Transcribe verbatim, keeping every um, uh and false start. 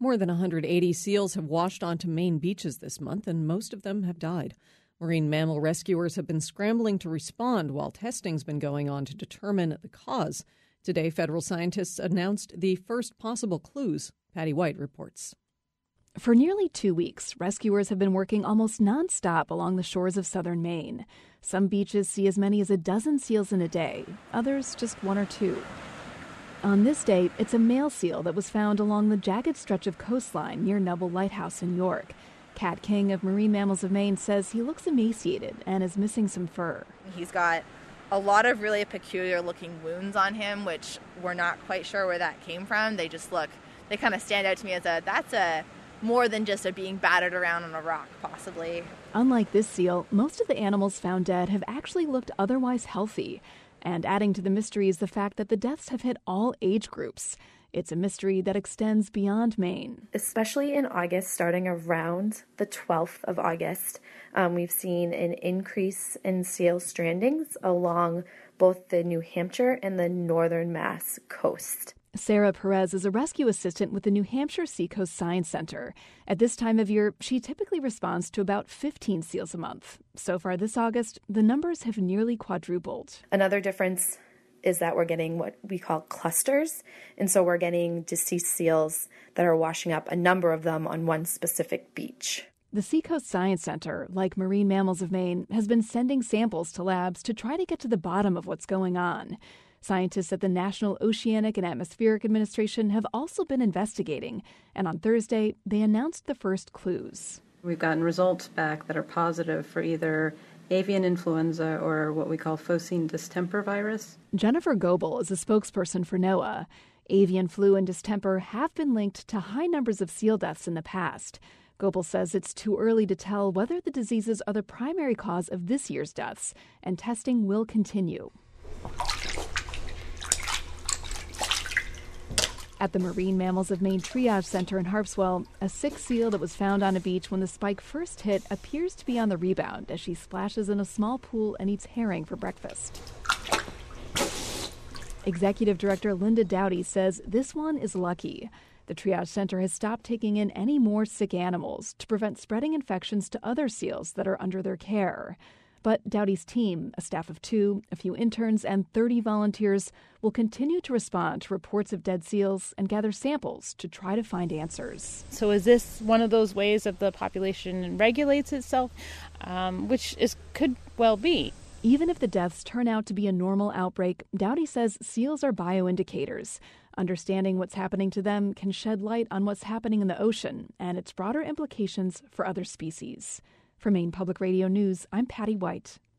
More than one hundred eighty seals have washed onto Maine beaches this month, and most of them have died. Marine mammal rescuers have been scrambling to respond while testing's been going on to determine the cause. Today, federal scientists announced the first possible clues. Patty White reports. For nearly two weeks, rescuers have been working almost nonstop along the shores of southern Maine. Some beaches see as many as a dozen seals in a day, others just one or two. On this day, it's a male seal that was found along the jagged stretch of coastline near Nubble Lighthouse in York. Kat King of Marine Mammals of Maine says he looks emaciated and is missing some fur. He's got a lot of really peculiar-looking wounds on him, which we're not quite sure where that came from. They just look, they kind of stand out to me as a, that's a more than just a being battered around on a rock, possibly. Unlike this seal, most of the animals found dead have actually looked otherwise healthy. And adding to the mystery is the fact that the deaths have hit all age groups. It's a mystery that extends beyond Maine. Especially in August, starting around the twelfth of August, um, we've seen an increase in seal strandings along both the New Hampshire and the northern Mass coast. Sarah Perez is a rescue assistant with the New Hampshire Seacoast Science Center. At this time of year, she typically responds to about fifteen seals a month. So far this August, the numbers have nearly quadrupled. Another difference is that we're getting what we call clusters. And so we're getting deceased seals that are washing up, a number of them on one specific beach. The Seacoast Science Center, like Marine Mammals of Maine, has been sending samples to labs to try to get to the bottom of what's going on. Scientists at the National Oceanic and Atmospheric Administration have also been investigating, and on Thursday, they announced the first clues. We've gotten results back that are positive for either avian influenza or what we call phocine distemper virus. Jennifer Goebel is a spokesperson for NOAA. Avian flu and distemper have been linked to high numbers of seal deaths in the past. Goebel says it's too early to tell whether the diseases are the primary cause of this year's deaths, and testing will continue. At the Marine Mammals of Maine Triage Center in Harpswell, a sick seal that was found on a beach when the spike first hit appears to be on the rebound as she splashes in a small pool and eats herring for breakfast. Executive Director Linda Dowdy says this one is lucky. The Triage Center has stopped taking in any more sick animals to prevent spreading infections to other seals that are under their care. But Dowdy's team, a staff of two, a few interns, and thirty volunteers, will continue to respond to reports of dead seals and gather samples to try to find answers. So is this one of those ways that the population regulates itself, um, which is could well be? Even if the deaths turn out to be a normal outbreak, Dowdy says seals are bioindicators. Understanding what's happening to them can shed light on what's happening in the ocean and its broader implications for other species. For Maine Public Radio News, I'm Patty White.